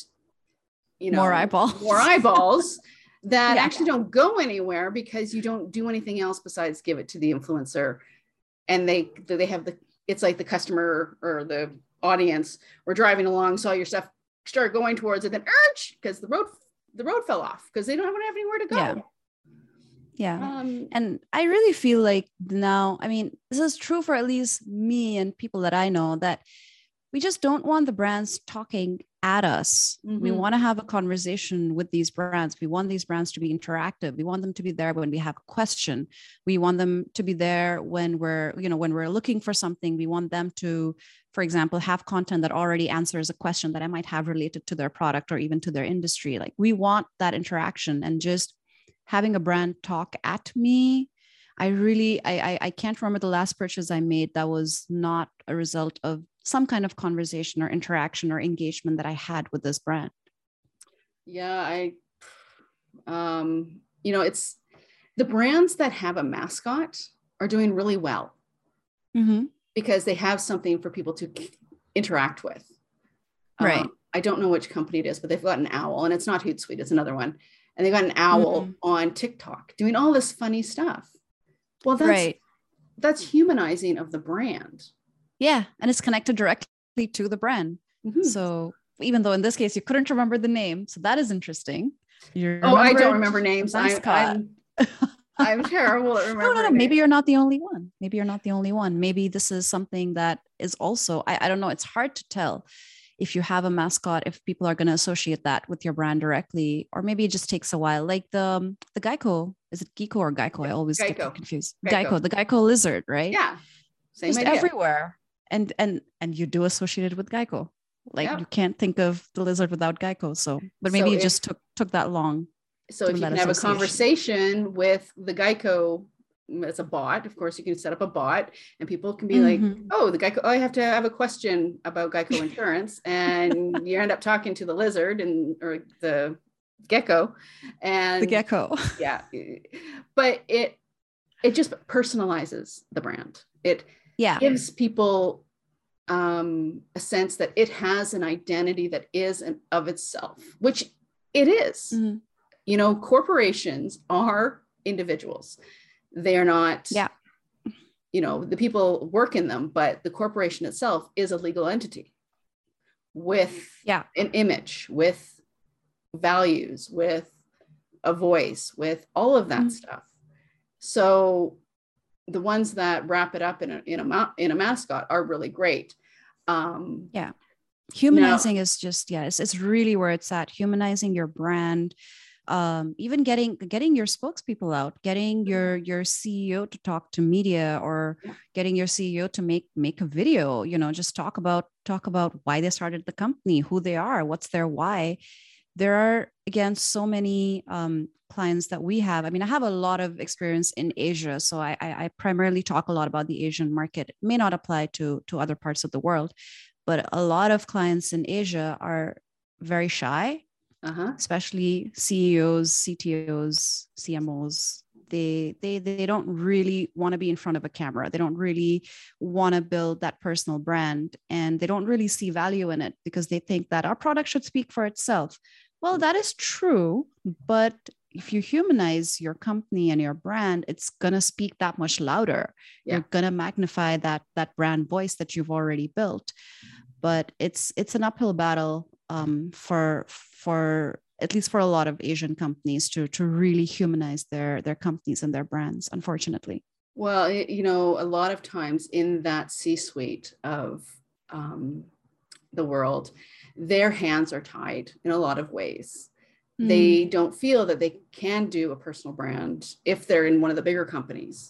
you know, more eyeballs, more eyeballs that yeah. actually don't go anywhere because you don't do anything else besides give it to the influencer. And they, they have the, it's like the customer or the audience were driving along, saw your stuff, start going towards it, then urge because the road, the road fell off because they don't have anywhere to go. Yeah. Yeah. Um, and I really feel like now, I mean, this is true for at least me and people that I know, that we just don't want the brands talking at us. Mm-hmm. We want to have a conversation with these brands. We want these brands to be interactive. We want them to be there when we have a question. We want them to be there when we're, you know, when we're looking for something. We want them to, for example, have content that already answers a question that I might have related to their product or even to their industry. Like, we want that interaction, and just having a brand talk at me, I really, I, I, I can't remember the last purchase I made that was not a result of some kind of conversation or interaction or engagement that I had with this brand. Yeah, I, um, you know, it's the brands that have a mascot are doing really well mm-hmm. because they have something for people to interact with. Right. Um, I don't know which company it is, but they've got an owl, and it's not Hootsuite, it's another one. And they've got an owl mm-hmm. on TikTok doing all this funny stuff. Well, that's, right. that's humanizing of the brand. Yeah. And it's connected directly to the brand. Mm-hmm. So even though in this case, you couldn't remember the name. So that is interesting. You oh, I don't remember names. I, I'm, I'm terrible at remembering. No, no, no. Maybe you're not the only one. Maybe you're not the only one. Maybe this is something that is also, I, I don't know. It's hard to tell if you have a mascot, if people are going to associate that with your brand directly, or maybe it just takes a while. Like the, the Geico, is it Geico or Geico? I always Geico. get confused. Geico. Geico, the Geico lizard, right? Yeah. Same just idea. Everywhere. And, and, and you do associate it with Geico. Like yeah. you can't think of the lizard without Geico. So, but maybe so it if, just took, took that long. So to if you that can have a association. conversation with the Geico, as a bot, of course, you can set up a bot and people can be Mm-hmm. like, oh, the Geico, oh, I have to have a question about Geico insurance. And you end up talking to the lizard and or the gecko. And The gecko. yeah. But it it just personalizes the brand. It Yeah. gives people um, a sense that it has an identity that is an, of itself, which it is. Mm-hmm. You know, corporations are individuals. They are not, yeah. you know, the people work in them, but the corporation itself is a legal entity with yeah. an image, with values, with a voice, with all of that mm-hmm. stuff. So the ones that wrap it up in a, in a, in a mascot are really great. Um, yeah. Humanizing now, is just, yeah, it's, it's really where it's at. Humanizing your brand, um, even getting getting your spokespeople out, getting your your C E O to talk to media, or getting your C E O to make make a video. You know, just talk about talk about why they started the company, who they are, what's their why. There are, again, so many um, clients that we have. I mean, I have a lot of experience in Asia, so I, I, I primarily talk a lot about the Asian market. It may not apply to to other parts of the world, but a lot of clients in Asia are very shy. Uh-huh. Especially C E Os, C T Os, C M Os. They they they don't really want to be in front of a camera. They don't really want to build that personal brand, and they don't really see value in it because they think that our product should speak for itself. Well, that is true, but if you humanize your company and your brand, it's gonna speak that much louder. Yeah. You're gonna magnify that that brand voice that you've already built. But it's it's an uphill battle um, for for at least for a lot of Asian companies to to really humanize their their companies and their brands, unfortunately. Well, you know, a lot of times in that C-suite of um, the world, their hands are tied in a lot of ways. Mm. They don't feel that they can do a personal brand if they're in one of the bigger companies,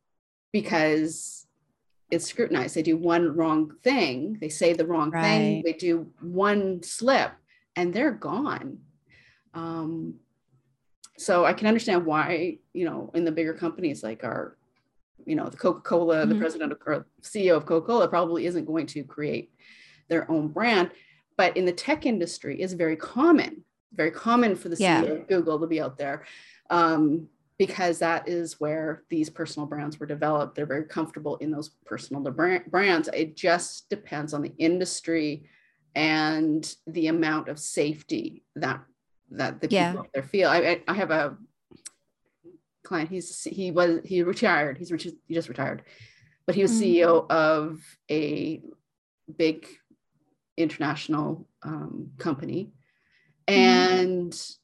because it's scrutinized. They do one wrong thing, they say the wrong right. thing, they do one slip, and they're gone. Um, so I can understand why, you know, in the bigger companies like our, you know, the Coca-Cola, mm-hmm. the president of, or C E O of Coca-Cola probably isn't going to create their own brand. But in the tech industry, it's very common, very common for the yeah. C E O of Google to be out there. Um, because that is where these personal brands were developed. They're very comfortable in those personal brands. It just depends on the industry and the amount of safety that that the people yeah. out there feel. I, I have a client. He's he was he retired. He's he just retired, but he was mm-hmm. C E O of a big international um, company, and. Mm-hmm.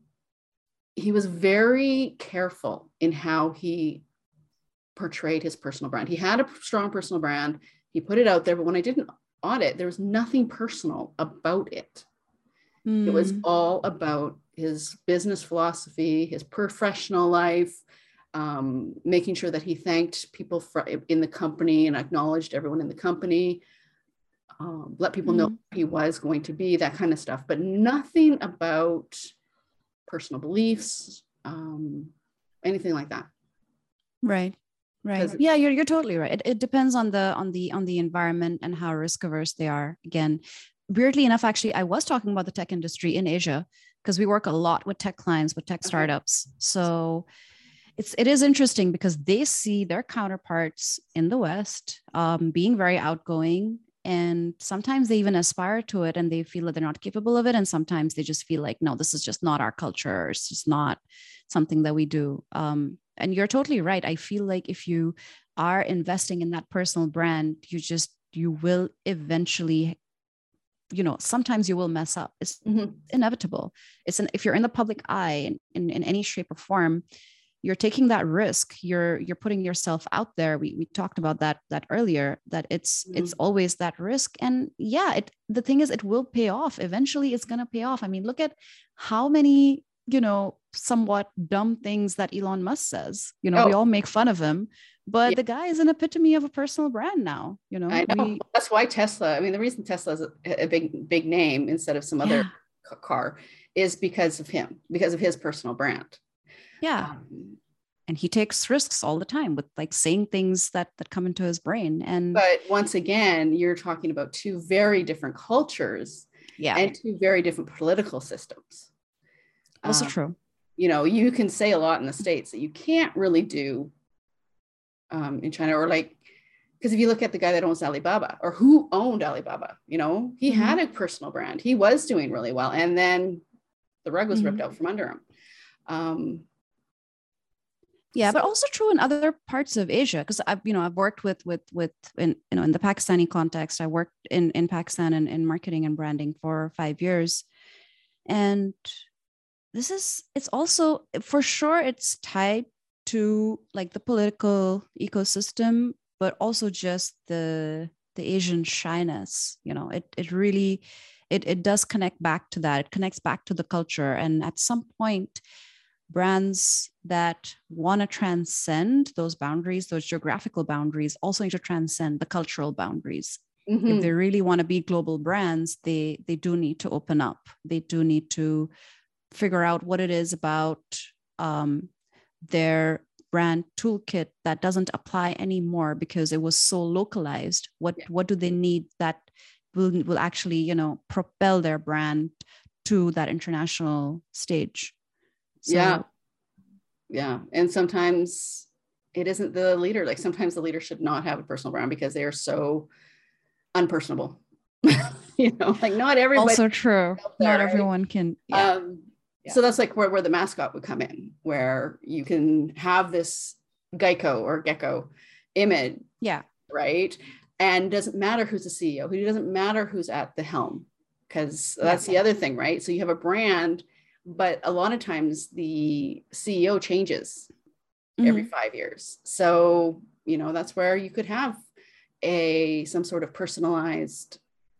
He was very careful in how he portrayed his personal brand. He had a strong personal brand. He put it out there, but when I did an audit, there was nothing personal about it. Mm. It was all about his business philosophy, his professional life, um, making sure that he thanked people for, in the company and acknowledged everyone in the company, um, let people mm. know who he was going to be, that kind of stuff, but nothing about personal beliefs, um, anything like that. Right, right. Yeah, you're you're totally right. It, it depends on the on the on the environment and how risk averse they are. Again, weirdly enough, actually, I was talking about the tech industry in Asia because we work a lot with tech clients, with tech okay. startups. So it's it is interesting because they see their counterparts in the West um, being very outgoing. And sometimes they even aspire to it and they feel that they're not capable of it. And sometimes they just feel like, no, this is just not our culture. It's just not something that we do. Um, and you're totally right. I feel like if you are investing in that personal brand, you just, you will eventually, you know, sometimes you will mess up. It's mm-hmm. inevitable. It's an, if you're in the public eye in, in, in any shape or form, you're taking that risk. You're you're putting yourself out there. We we talked about that that earlier. That it's mm-hmm. it's always that risk. And yeah, it the thing is, it will pay off. Eventually, it's gonna pay off. I mean, look at how many you know somewhat dumb things that Elon Musk says. You know, oh. we all make fun of him, but yeah. the guy is an epitome of a personal brand now. You know, I know. We, that's why Tesla. I mean, the reason Tesla is a, a big big name instead of some other yeah. car is because of him, because of his personal brand. Yeah. Um, and he takes risks all the time with like saying things that that come into his brain. And but once again, you're talking about two very different cultures, yeah, and two very different political systems. also Um, true. you know, you can say a lot in the States that you can't really do um, in China, or like, because if you look at the guy that owns Alibaba, or who owned Alibaba, you know, he mm-hmm. had a personal brand. He was doing really well. And then the rug was mm-hmm. ripped out from under him. Um, yeah, so- but also true in other parts of Asia, because I've, you know, I've worked with, with, with, in, you know, in the Pakistani context, I worked in, in Pakistan and in marketing and branding for five years. And this is, it's also, for sure, it's tied to like the political ecosystem, but also just the, the Asian shyness, you know, it, it really, it, it does connect back to that. It connects back to the culture. And at some point, brands that want to transcend those boundaries, those geographical boundaries, also need to transcend the cultural boundaries. Mm-hmm. If they really want to be global brands, they they do need to open up. They do need to figure out what it is about um, their brand toolkit that doesn't apply anymore because it was so localized. What yeah. what do they need that will will actually, you know, propel their brand to that international stage? So, yeah. Yeah. And sometimes it isn't the leader. Like sometimes the leader should not have a personal brand because they are so unpersonable. You know, like not everybody. Also true. There, not right? everyone can. Yeah. Um, yeah. So that's like where, where the mascot would come in, where you can have this Geico or Gecko image. Yeah. Right. And doesn't matter who's the C E O, who doesn't matter who's at the helm, because that's yeah. the other thing, right? So you have a brand, but a lot of times the C E O changes mm-hmm. every five years. So, you know, that's where you could have a some sort of personalized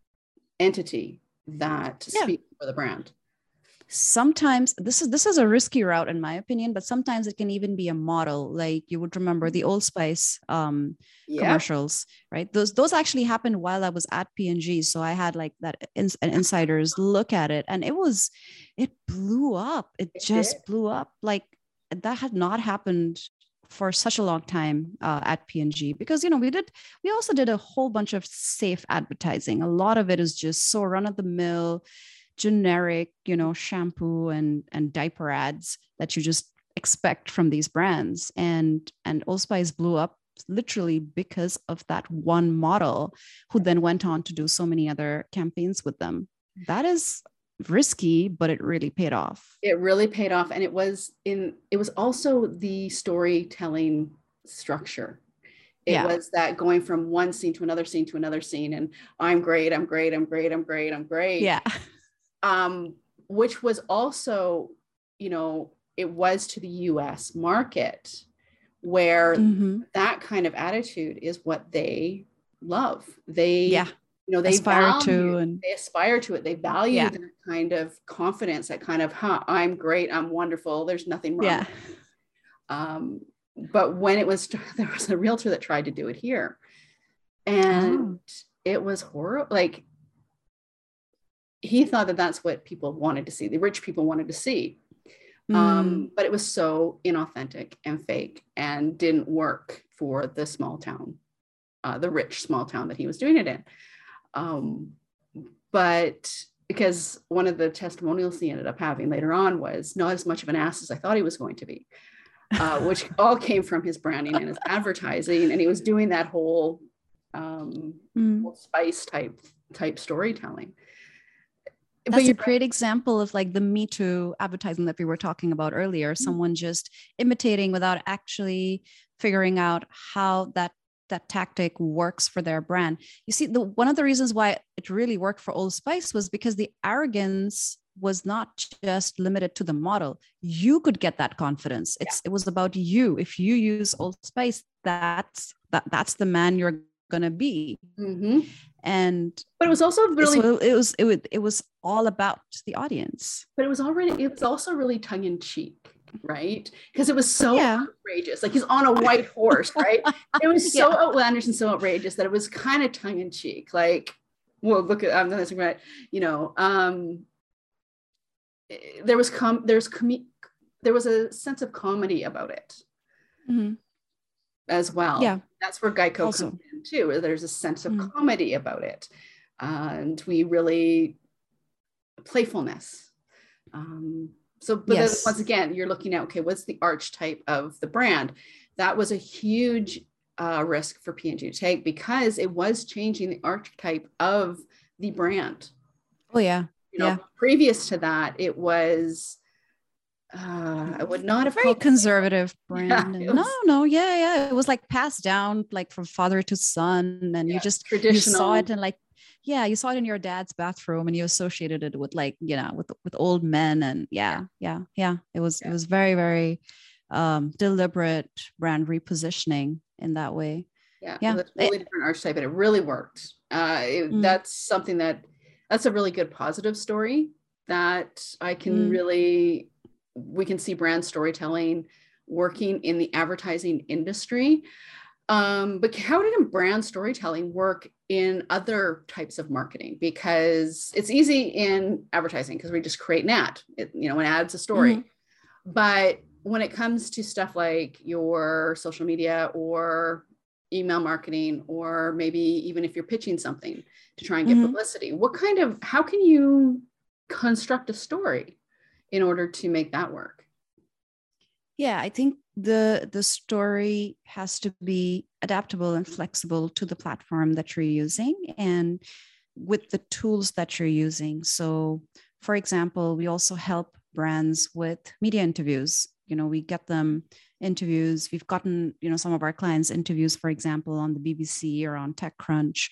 entity that yeah. speaks for the brand. Sometimes this is this is a risky route in my opinion, but sometimes it can even be a model. Like you would remember the Old Spice um, yeah. commercials, right? Those those actually happened while I was at P and G, so I had like that ins- an insider's look at it, and it was it blew up. It, it just did. blew up. Like that had not happened for such a long time uh, at P and G, because you know we did we also did a whole bunch of safe advertising. A lot of it is just so run of the mill, generic, you know, shampoo and and diaper ads that you just expect from these brands. And and Old Spice blew up literally because of that one model, who then went on to do so many other campaigns with them. That is risky, but it really paid off. It really paid off. And it was in it was also the storytelling structure. It yeah. was that going from one scene to another scene to another scene, and I'm great, I'm great, I'm great, I'm great, I'm great. Yeah. Um, which was also, you know, it was to the U S market, where mm-hmm. that kind of attitude is what they love. They, yeah. you know, they aspire value, to, and they aspire to it. They value yeah. that kind of confidence, that kind of, huh, I'm great, I'm wonderful, there's nothing wrong. Yeah. Um, but when it was, there was a realtor that tried to do it here, and oh. it was horrible. Like, he thought that that's what people wanted to see. The rich people wanted to see. Mm. Um, but it was so inauthentic and fake and didn't work for the small town, uh, the rich small town that he was doing it in. Um, but because one of the testimonials he ended up having later on was not as much of an ass as I thought he was going to be, uh, which all came from his branding and his advertising. And he was doing that whole um, mm. spice type type storytelling. That's a great example of like the Me Too advertising that we were talking about earlier. Mm-hmm. Someone just imitating without actually figuring out how that that tactic works for their brand. You see, the one of the reasons why it really worked for Old Spice was because the arrogance was not just limited to the model. You could get that confidence. It's yeah. it was about you. If you use Old Spice, that's that that's the man you're gonna be. Mm-hmm. And but it was also really so it was it was it was all about the audience. But it was already it was also really tongue-in-cheek, right? Because it was so yeah. outrageous. Like he's on a white horse, right? It was so yeah. outlandish and so outrageous that it was kind of tongue-in-cheek. Like, well, look at I'm not right, you know. Um there was com there's com there was a sense of comedy about it Mm-hmm. as well. Yeah. That's where Geico Also. comes in too. There's a sense of Mm-hmm. comedy about it. And we really, playfulness. Um, so, but Yes. then once again, you're looking at, okay, what's the archetype of the brand? That was a huge uh, risk for P and G to take because it was changing the archetype of the brand. Oh, yeah. You know, yeah. previous to that, it was, uh, I would not have very called conservative brand. Yeah, And was, no, no, yeah, yeah. It was like passed down like from father to son. And yeah, you just, traditional. you saw it and like, yeah, you saw it in your dad's bathroom and you associated it with like, you know, with, with old men. And yeah, yeah, yeah. yeah. It was, yeah. it was very, very um, deliberate brand repositioning in that way. Yeah, yeah. Well, it's really different archetype, and it really worked. Uh, it, mm. That's something that, that's a really good positive story that I can mm. really, we can see brand storytelling working in the advertising industry. Um, but how did brand storytelling work in other types of marketing? Because it's easy in advertising because we just create an ad, it, you know, an ad's a story. Mm-hmm. But when it comes to stuff like your social media or email marketing, or maybe even if you're pitching something to try and get mm-hmm. publicity, what kind of, how can you construct a story in order to make that work? Yeah, I think the the story has to be adaptable and flexible to the platform that you're using and with the tools that you're using. So, for example, we also help brands with media interviews. You know, we get them interviews. We've gotten, you know, some of our clients interviews, for example, on the B B C or on TechCrunch.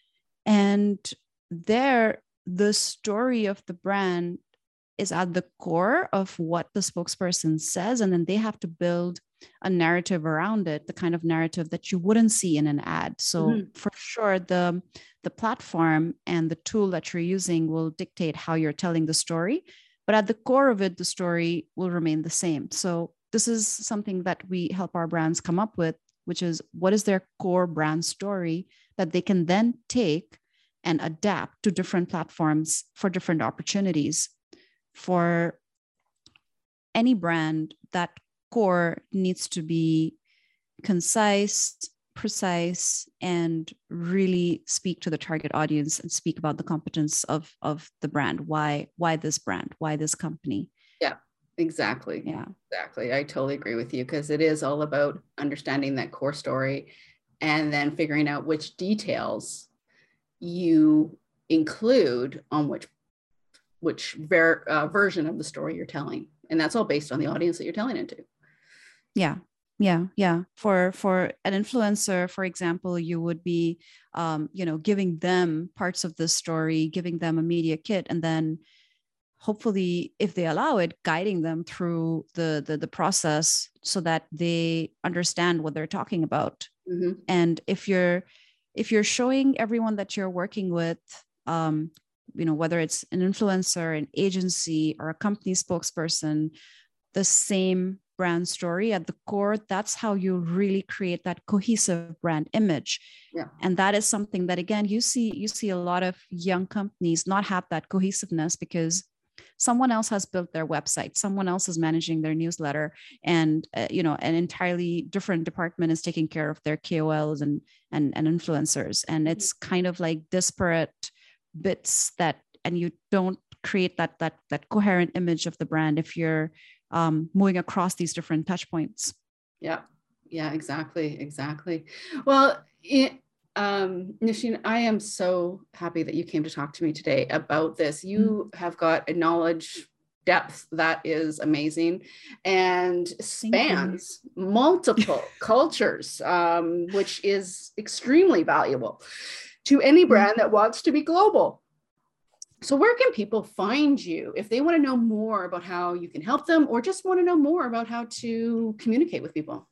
And there, the story of the brand is at the core of what the spokesperson says. And then they have to build a narrative around it, the kind of narrative that you wouldn't see in an ad. So mm-hmm. for sure, the, the platform and the tool that you're using will dictate how you're telling the story. But at the core of it, the story will remain the same. So this is something that we help our brands come up with, which is what is their core brand story that they can then take and adapt to different platforms for different opportunities. For any brand, that core needs to be concise, precise, and really speak to the target audience and speak about the competence of, of the brand. Why, why this brand? Why this company? Yeah, exactly. Yeah, exactly. I totally agree with you because it is all about understanding that core story and then figuring out which details you include on which which ver- uh, version of the story you're telling. And that's all based on the audience that you're telling it to. Yeah, yeah, yeah. For for an influencer, for example, you would be, um, you know, giving them parts of the story, giving them a media kit, and then hopefully, if they allow it, guiding them through the the, the process so that they understand what they're talking about. Mm-hmm. And if you're if you're showing everyone that you're working with, um, you know, whether it's an influencer, an agency, or a company spokesperson, the same brand story at the core, that's how you really create that cohesive brand image. Yeah. And that is something that, again, you see, you see a lot of young companies not have that cohesiveness because someone else has built their website, someone else is managing their newsletter, and uh, you know, an entirely different department is taking care of their K O Ls and and, and influencers. And mm-hmm. it's kind of like disparate bits that, and you don't create that that that coherent image of the brand if you're um, moving across these different touch points. Yeah, yeah, exactly, exactly. Well, it, um, Nisheen, I am so happy that you came to talk to me today about this. You mm. have got a knowledge depth that is amazing and spans multiple cultures, um, which is extremely valuable to any brand that wants to be global. So where can people find you if they want to know more about how you can help them or just want to know more about how to communicate with people?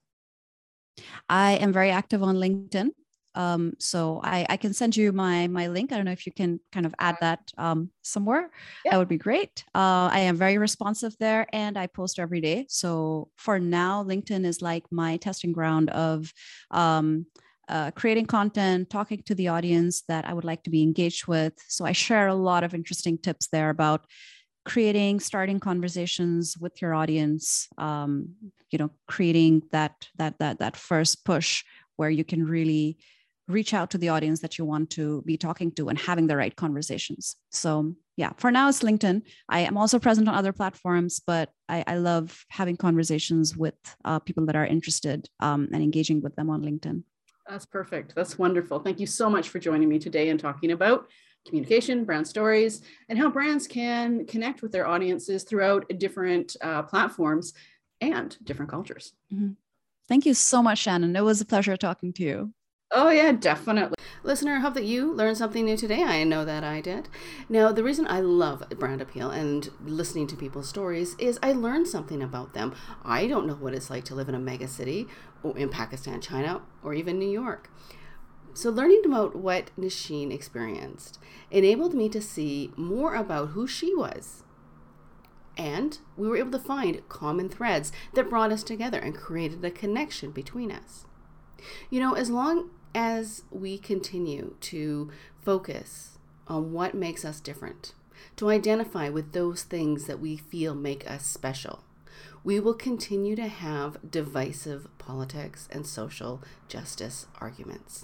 I am very active on LinkedIn. Um, so I, I can send you my, my link. I don't know if you can kind of add that um, somewhere. Yeah. That would be great. Uh, I am very responsive there and I post every day. So for now, LinkedIn is like my testing ground of um, Uh, creating content, talking to the audience that I would like to be engaged with. So I share a lot of interesting tips there about creating, starting conversations with your audience, um, you know, creating that, that, that, that first push where you can really reach out to the audience that you want to be talking to and having the right conversations. So yeah, for now it's LinkedIn. I am also present on other platforms, but I, I love having conversations with uh, people that are interested um, and engaging with them on LinkedIn. That's perfect. That's wonderful. Thank you so much for joining me today and talking about communication, brand stories, and how brands can connect with their audiences throughout different uh, platforms and different cultures. Mm-hmm. Thank you so much, Shannon. It was a pleasure talking to you. Oh yeah, definitely. Listener, I hope that you learned something new today. I know that I did. Now, the reason I love Brand Appeal and listening to people's stories is I learned something about them. I don't know what it's like to live in a mega city or in Pakistan, China, or even New York. So learning about what Nasheen experienced enabled me to see more about who she was. And we were able to find common threads that brought us together and created a connection between us. You know, as long as we continue to focus on what makes us different, to identify with those things that we feel make us special, we will continue to have divisive politics and social justice arguments.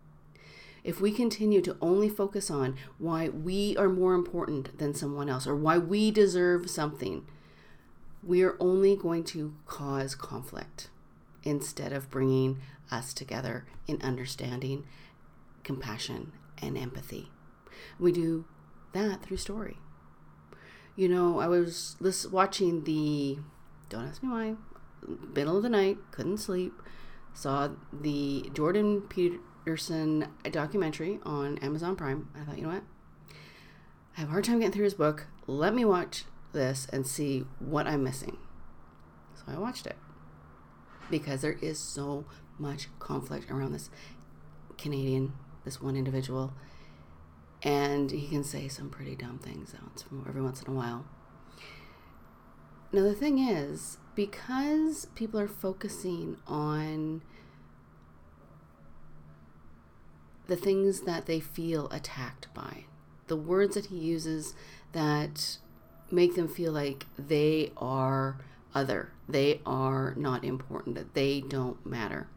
If we continue to only focus on why we are more important than someone else or why we deserve something, we are only going to cause conflict instead of bringing us together in understanding, compassion, and empathy. We do that through story. You know, I was listen, watching the, don't ask me why, middle of the night, couldn't sleep, saw the Jordan Peterson documentary on Amazon Prime. I thought, you know what? I have a hard time getting through his book. Let me watch this and see what I'm missing. So I watched it because there is so much conflict around this Canadian, this one individual, and he can say some pretty dumb things every once in a while. Now the thing is, because people are focusing on the things that they feel attacked by, the words that he uses that make them feel like they are other, they are not important, that they don't matter,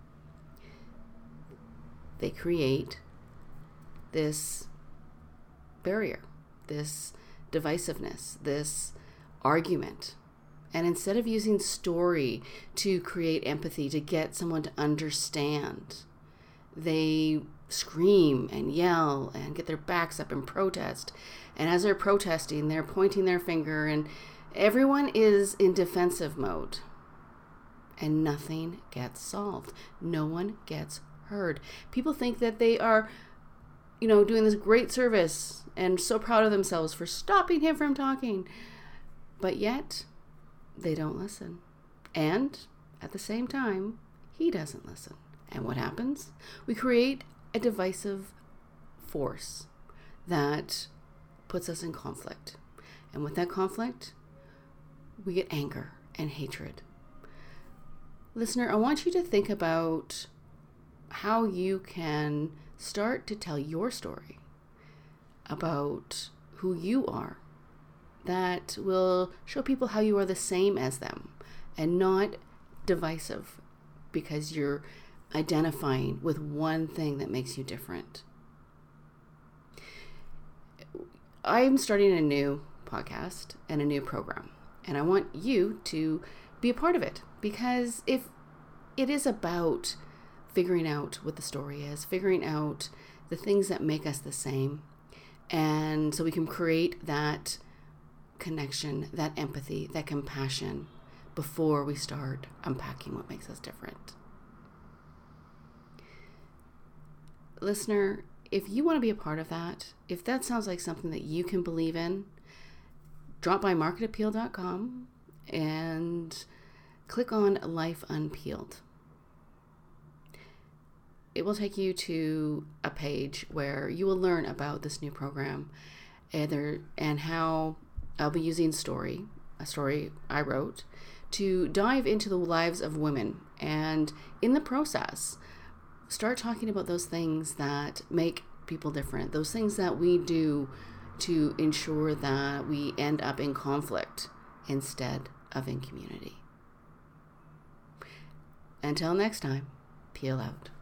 they create this barrier, this divisiveness, this argument. And instead of using story to create empathy, to get someone to understand, they scream and yell and get their backs up and protest. And as they're protesting, they're pointing their finger and everyone is in defensive mode. And nothing gets solved. No one gets heard. People think that they are, you know, doing this great service and so proud of themselves for stopping him from talking. But yet, they don't listen. And at the same time, he doesn't listen. And what happens? We create a divisive force that puts us in conflict. And with that conflict, we get anger and hatred. Listener, I want you to think about how you can start to tell your story about who you are that will show people how you are the same as them and not divisive because you're identifying with one thing that makes you different. I'm starting a new podcast and a new program, and I want you to be a part of it because if it is about figuring out what the story is, figuring out the things that make us the same, and so we can create that connection, that empathy, that compassion before we start unpacking what makes us different. Listener, if you want to be a part of that, if that sounds like something that you can believe in, drop by market appeal dot com and click on Life Unpeeled. It will take you to a page where you will learn about this new program and, there, and how I'll be using story, a story I wrote, to dive into the lives of women and in the process, start talking about those things that make people different, those things that we do to ensure that we end up in conflict instead of in community. Until next time, peel out.